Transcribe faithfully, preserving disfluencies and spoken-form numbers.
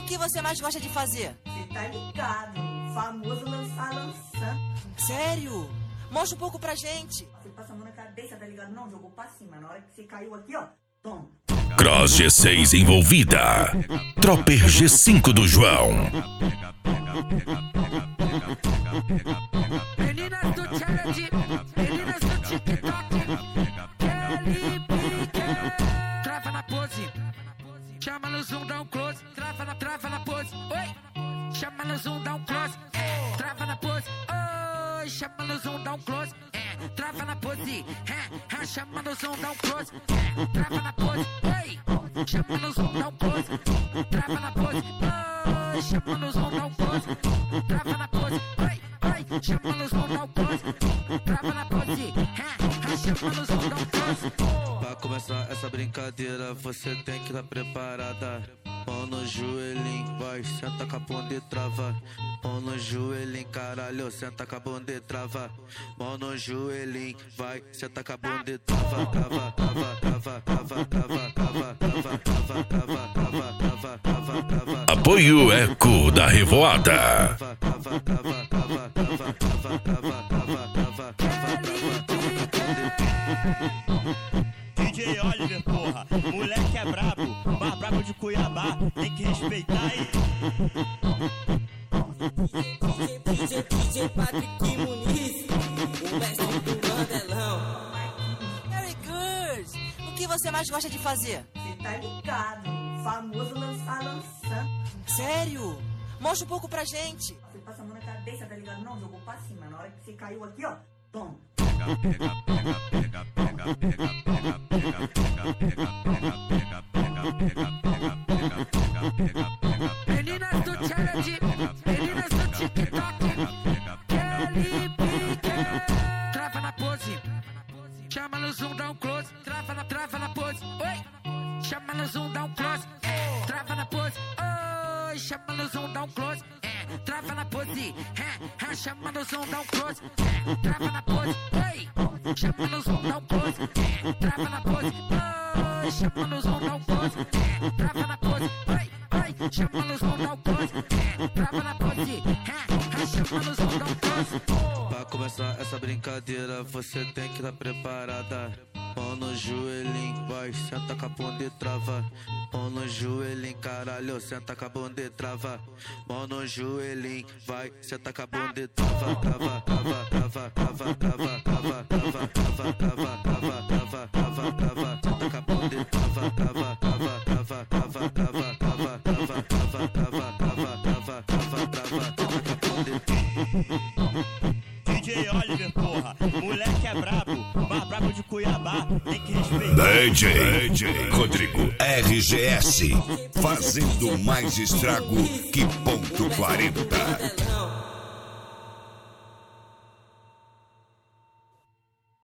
que você mais gosta de fazer? Você tá ligado, o famoso lançar lançando. Sério? Mostra um pouco pra gente. Você passa a mão na cabeça, tá ligado? Não, jogou pra cima. Na hora que você caiu aqui, ó, toma. Cross G seis envolvida. Tropper G cinco do João. Meninas do challenge, meninas do TikTok, Kelly Piquet. Trava na pose, chama no zoom, dá um close. Trava na, trava na pose, oi. Chama no zoom, dá um close. É, trava na pose, oi. Chama no zoom, dá um close. É, trava na pose, é, é, chama no zoom, dá um close. É, trava na pose, oi. Chama no zoom, dá um close. Trava na pose, oi. Chama no zoom, dá um close. Trava na pose, oi. Chama no som, dá um close. Trava na pose, é, chama no som, dá um close. Pra começar essa brincadeira, você tem que estar preparada. Mão no joelhinho, vai, senta com a bunda e trava. Mão no joelhinho, caralho, senta com a bunda e trava. Mão no joelhinho, vai, senta com a bunda e trava. Trava, trava, trava, trava, trava, trava, trava, trava, trava, trava, trava, trava, trava. Apoio Eco da Revoada. D J Oliver, porra, moleque é brabo, mais brabo de Cuiabá, tem que respeitar aí. D J, D J Patrick Muniz, o mestre do Mandelão. Very good! O que você mais gosta de fazer? Você tá ligado, o famoso lançar lançando. Sério? Mostra um pouco pra gente. Você passa a mão na cabeça, tá ligado? Não, jogou pra cima. Na hora que você caiu aqui, ó, toma. Meninas do challenge, meninas do TikTok, Kelly Piquet. Trava na pose, chama no zoom, dá um close. Trava na, trava na pose, oi. Chama no zoom, dá um close. É, trava na pose, oi. Chama no zoom, dá um close. É, trava na pose, é, é, chama no zoom, dá um close. É, trava na pose, oi. Chama no zoom, dá um close. É, trava na pose, oi. Chama no zoom, dá um close. É, trava na pose, oi. Oi, chama no zoom, dá um close. É, trava na pose, é, é, chama no zoom, dá um close. Pra começar essa brincadeira, você tem que estar preparada. Mão no joelhinho, vai, senta com a bunda e trava. Mão no joelhinho, caralho, senta com a bunda e trava. Mão no joelhinho, vai, senta com a bunda e trava. Trava, trava, trava, trava, trava, trava, trava, trava, trava, trava, trava, trava, trava. Senta com a bunda e trava, trava, trava, trava, trava, trava, trava, trava, trava, trava, trava, trava, trava, trava. Senta com a bunda e trava. D J Oliver, porra, moleque é brabo, mais brabo de Cuiabá, tem que respeitar. D J, D J Rodrigo R G S, fazendo mais estrago que ponto quarenta.